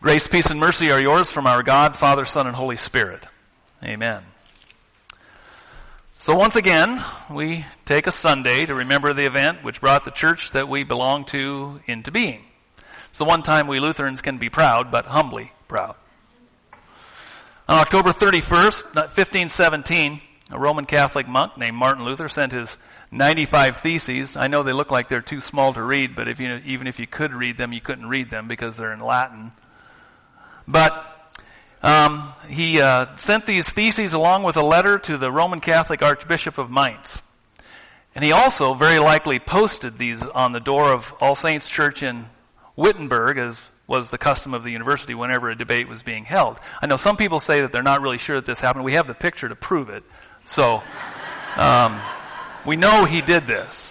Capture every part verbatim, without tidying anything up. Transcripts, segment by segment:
Grace, peace, and mercy are yours from our God, Father, Son, and Holy Spirit. Amen. So once again, we take a Sunday to remember the event which brought the church that we belong to into being. It's the one time we Lutherans can be proud, but humbly proud. On October thirty-first, fifteen seventeen, a Roman Catholic monk named Martin Luther sent his ninety-five Theses. I know they look like they're too small to read, but if you, even if you could read them, you couldn't read them because they're in Latin. But um, he uh, sent these theses along with a letter to the Roman Catholic Archbishop of Mainz. And he also very likely posted these on the door of All Saints Church in Wittenberg, as was the custom of the university whenever a debate was being held. I know some people say that they're not really sure that this happened. We have the picture to prove it. So um, we know he did this.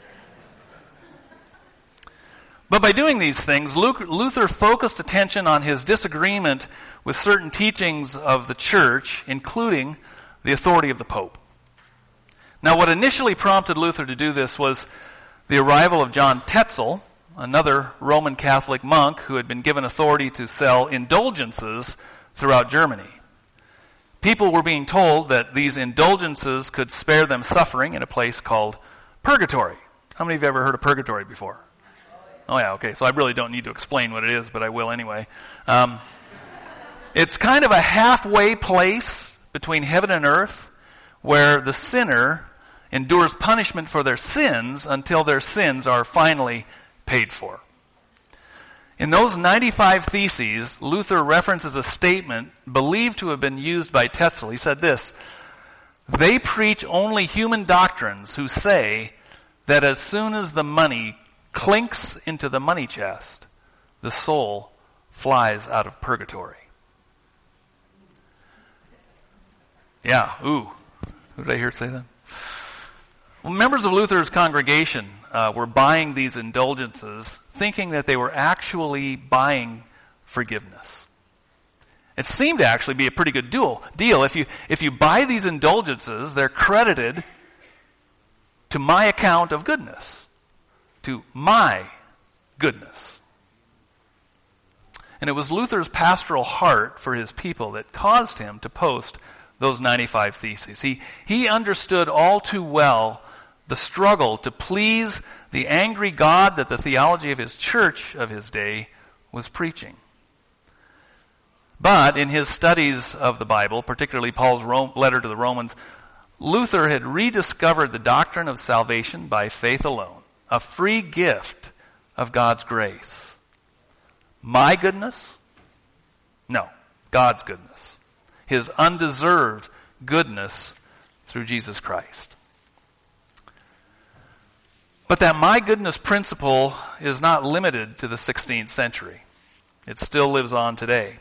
But by doing these things, Luther focused attention on his disagreement with certain teachings of the church, including the authority of the Pope. Now, what initially prompted Luther to do this was the arrival of John Tetzel, another Roman Catholic monk who had been given authority to sell indulgences throughout Germany. People were being told that these indulgences could spare them suffering in a place called purgatory. How many of you have ever heard of purgatory before? Oh yeah, okay, so I really don't need to explain what it is, but I will anyway. Um, it's kind of a halfway place between heaven and earth where the sinner endures punishment for their sins until their sins are finally paid for. In those ninety-five Theses, Luther references a statement believed to have been used by Tetzel. He said this: "They preach only human doctrines who say that as soon as the money clinks into the money chest, the soul flies out of purgatory." Yeah, ooh. Who did I hear say that? Well, members of Luther's congregation uh, were buying these indulgences thinking that they were actually buying forgiveness. It seemed to actually be a pretty good deal. deal. If you, if you buy these indulgences, they're credited to my account of goodness. To my goodness. And it was Luther's pastoral heart for his people that caused him to post those ninety-five Theses. He, he understood all too well the struggle to please the angry God that the theology of his church of his day was preaching. But in his studies of the Bible, particularly Paul's Rome, letter to the Romans, Luther had rediscovered the doctrine of salvation by faith alone. A free gift of God's grace. My goodness? No, God's goodness. His undeserved goodness through Jesus Christ. But that my goodness principle is not limited to the sixteenth century. It still lives on today.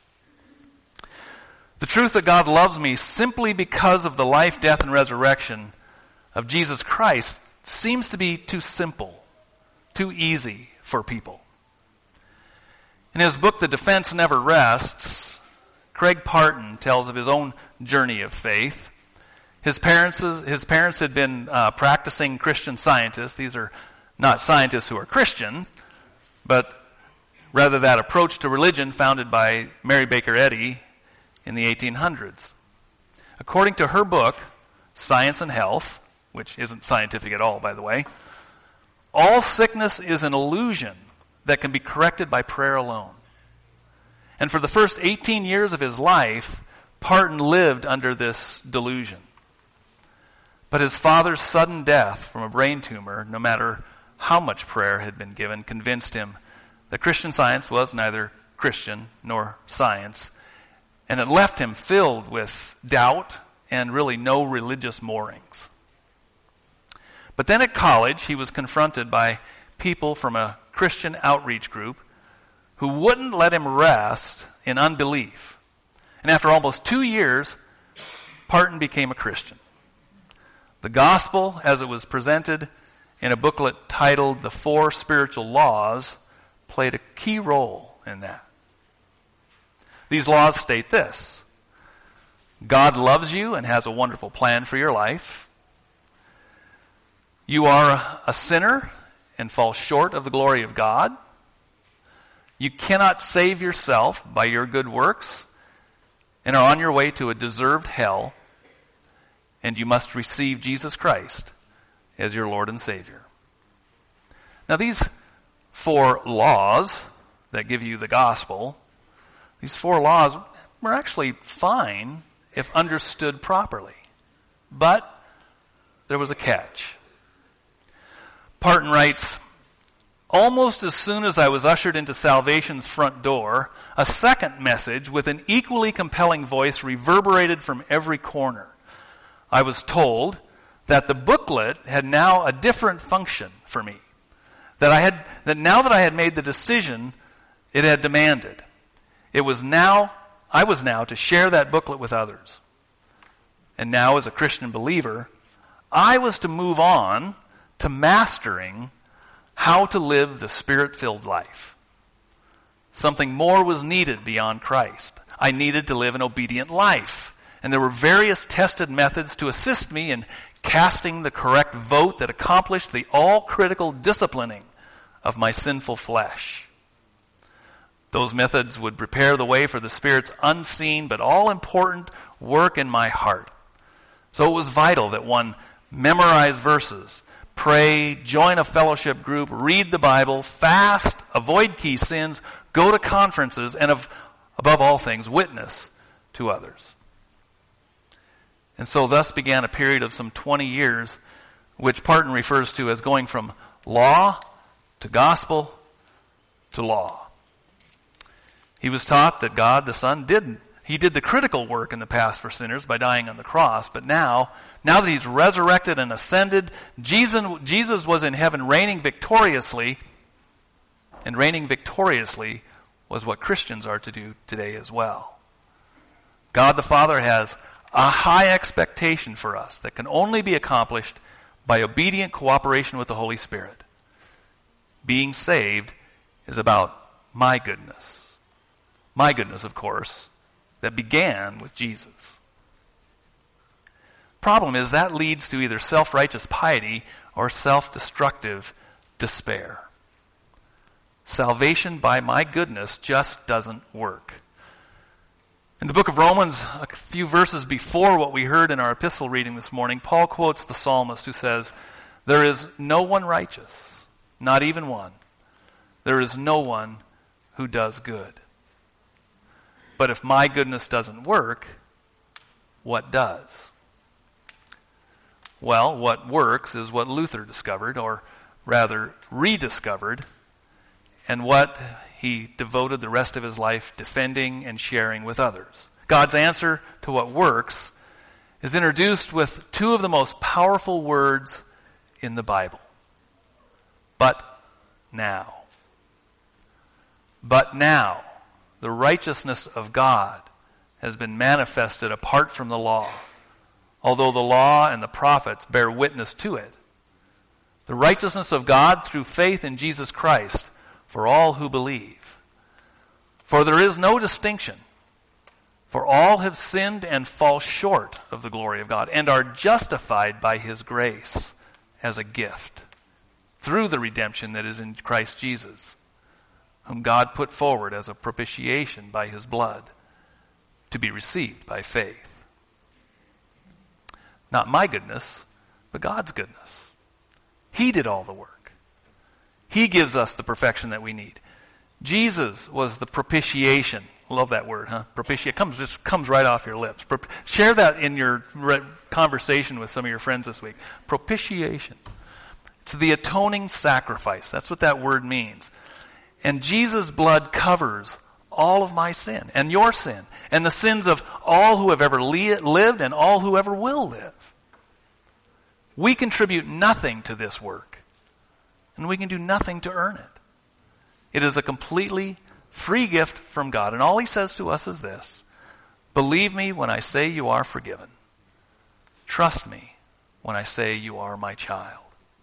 The truth that God loves me simply because of the life, death, and resurrection of Jesus Christ seems to be too simple, too easy for people. In his book, The Defense Never Rests, Craig Parton tells of his own journey of faith. His parents, his parents had been uh, practicing Christian scientists. These are not scientists who are Christian, but rather that approach to religion founded by Mary Baker Eddy in the eighteen hundreds. According to her book, Science and Health, which isn't scientific at all, by the way, all sickness is an illusion that can be corrected by prayer alone. And for the first eighteen years of his life, Parton lived under this delusion. But his father's sudden death from a brain tumor, no matter how much prayer had been given, convinced him that Christian Science was neither Christian nor science, and it left him filled with doubt and really no religious moorings. But then at college, he was confronted by people from a Christian outreach group who wouldn't let him rest in unbelief. And after almost two years, Parton became a Christian. The gospel, as it was presented in a booklet titled The Four Spiritual Laws, played a key role in that. These laws state this: God loves you and has a wonderful plan for your life. You are a sinner and fall short of the glory of God. You cannot save yourself by your good works and are on your way to a deserved hell, and you must receive Jesus Christ as your Lord and Savior. Now these four laws that give you the gospel, these four laws were actually fine if understood properly. But there was a catch. Parton writes, almost as soon as I was ushered into salvation's front door, a second message with an equally compelling voice reverberated from every corner. I was told that the booklet had now a different function for me. That I had, that now that I had made the decision it had demanded, it was now, I was now to share that booklet with others. And now as a Christian believer, I was to move on to mastering how to live the Spirit-filled life. Something more was needed beyond Christ. I needed to live an obedient life. And there were various tested methods to assist me in casting the correct vote that accomplished the all-critical disciplining of my sinful flesh. Those methods would prepare the way for the Spirit's unseen but all-important work in my heart. So it was vital that one memorize verses, pray, join a fellowship group, read the Bible, fast, avoid key sins, go to conferences, and of, above all things, witness to others. And so thus began a period of some twenty years, which Parton refers to as going from law to gospel to law. He was taught that God the Son did, he did the critical work in the past for sinners by dying on the cross, but now, now that he's resurrected and ascended, Jesus, Jesus was in heaven reigning victoriously, and reigning victoriously was what Christians are to do today as well. God the Father has a high expectation for us that can only be accomplished by obedient cooperation with the Holy Spirit. Being saved is about my goodness. My goodness, of course, that began with Jesus. Problem is that leads to either self-righteous piety or self-destructive despair. Salvation by my goodness just doesn't work. In the book of Romans, a few verses before what we heard in our epistle reading this morning, Paul quotes the psalmist who says, there is no one righteous, not even one. There is no one who does good. But if my goodness doesn't work, what does? Well, what works is what Luther discovered, or rather rediscovered, and what he devoted the rest of his life defending and sharing with others. God's answer to what works is introduced with two of the most powerful words in the Bible. But now. But now, the righteousness of God has been manifested apart from the law, although the law and the prophets bear witness to it. The righteousness of God through faith in Jesus Christ for all who believe. For there is no distinction, for all have sinned and fall short of the glory of God, and are justified by his grace as a gift, through the redemption that is in Christ Jesus, whom God put forward as a propitiation by his blood, to be received by faith. Not my goodness, but God's goodness. He did all the work. He gives us the perfection that we need. Jesus was the propitiation. Love that word, huh? Propitiate comes just comes right off your lips. Pro- share that in your re- conversation with some of your friends this week. Propitiation. It's the atoning sacrifice. That's what that word means. And Jesus' blood covers all of my sin and your sin and the sins of all who have ever li- lived and all who ever will live. We contribute nothing to this work. And we can do nothing to earn it. It is a completely free gift from God. And all he says to us is this: believe me when I say you are forgiven. Trust me when I say you are my child.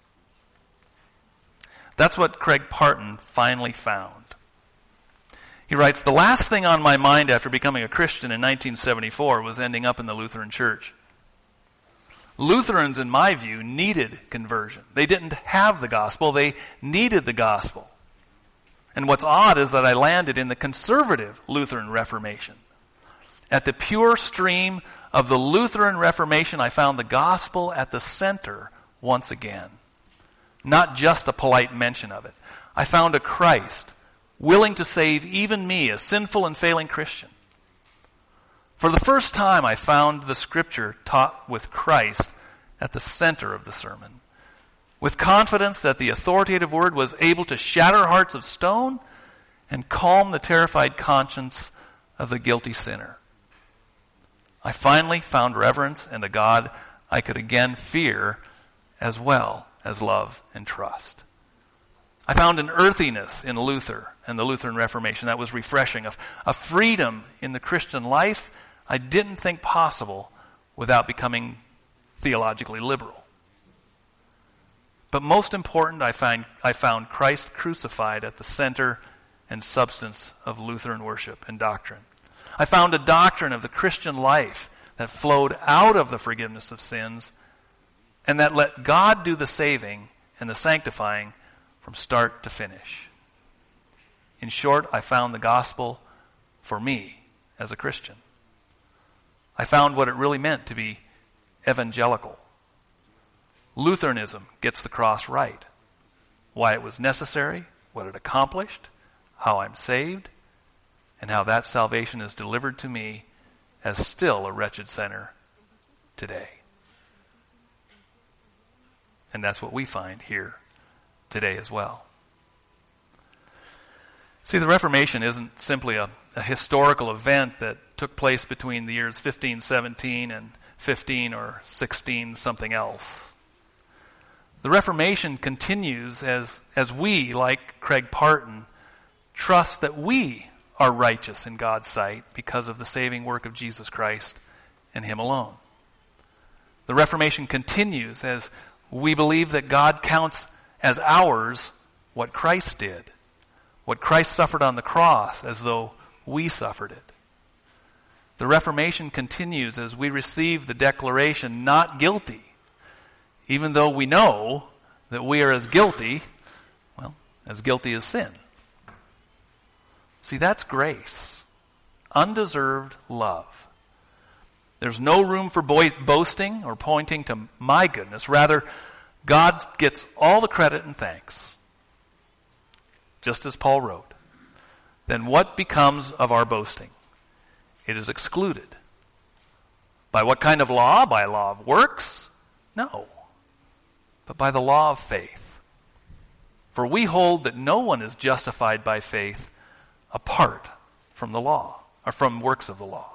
That's what Craig Parton finally found. He writes, the last thing on my mind after becoming a Christian in nineteen seventy-four was ending up in the Lutheran Church. Lutherans, in my view, needed conversion. They didn't have the gospel. They needed the gospel. And what's odd is that I landed in the conservative Lutheran Reformation. At the pure stream of the Lutheran Reformation, I found the gospel at the center once again. Not just a polite mention of it. I found a Christ willing to save even me, a sinful and failing Christian. For the first time, I found the Scripture taught with Christ at the center of the sermon, with confidence that the authoritative word was able to shatter hearts of stone and calm the terrified conscience of the guilty sinner. I finally found reverence and a God I could again fear as well as love and trust. I found an earthiness in Luther and the Lutheran Reformation that was refreshing, a, a freedom in the Christian life I didn't think possible without becoming theologically liberal. But most important, I find I found Christ crucified at the center and substance of Lutheran worship and doctrine. I found a doctrine of the Christian life that flowed out of the forgiveness of sins and that let God do the saving and the sanctifying from start to finish. In short, I found the gospel for me as a Christian. I found what it really meant to be evangelical. Lutheranism gets the cross right. Why it was necessary, what it accomplished, how I'm saved, and how that salvation is delivered to me as still a wretched sinner today. And that's what we find here today as well. See, the Reformation isn't simply a, a historical event that took place between the years fifteen seventeen and fifteen or sixteen something else. The Reformation continues as, as we, like Craig Parton, trust that we are righteous in God's sight because of the saving work of Jesus Christ and Him alone. The Reformation continues as we believe that God counts as ours what Christ did, what Christ suffered on the cross as though we suffered it. The Reformation continues as we receive the declaration, not guilty, even though we know that we are as guilty, well, as guilty as sin. See, that's grace. Undeserved love. There's no room for bo- boasting or pointing to my goodness. Rather, God gets all the credit and thanks. Just as Paul wrote. Then what becomes of our boasting? It is excluded. By what kind of law? By law of works? No. But by the law of faith. For we hold that no one is justified by faith apart from the law, or from works of the law.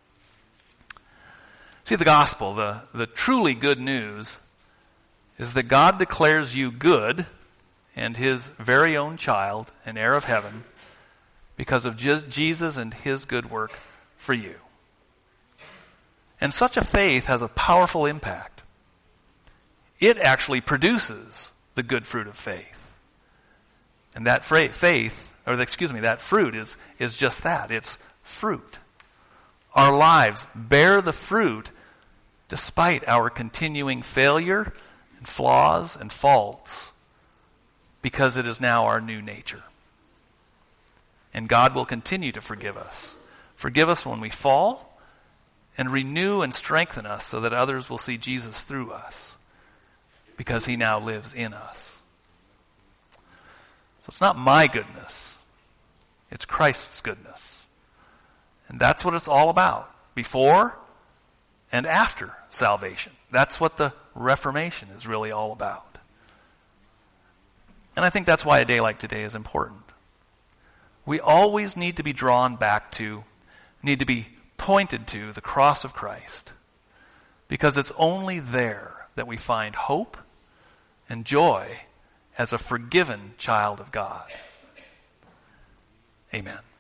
See, the gospel, the, the truly good news, is that God declares you good and His very own child, an heir of heaven, because of Jesus and His good work for you. And such a faith has a powerful impact. It actually produces the good fruit of faith. And that faith, or excuse me, that fruit is, is just that. It's fruit. Our lives bear the fruit despite our continuing failure and flaws and faults, because it is now our new nature. And God will continue to forgive us. Forgive us when we fall, and renew and strengthen us so that others will see Jesus through us, because He now lives in us. So it's not my goodness. It's Christ's goodness. And that's what it's all about, before and after salvation. That's what the Reformation is really all about. And I think that's why a day like today is important. We always need to be drawn back to, need to be pointed to the cross of Christ, because it's only there that we find hope and joy as a forgiven child of God. Amen.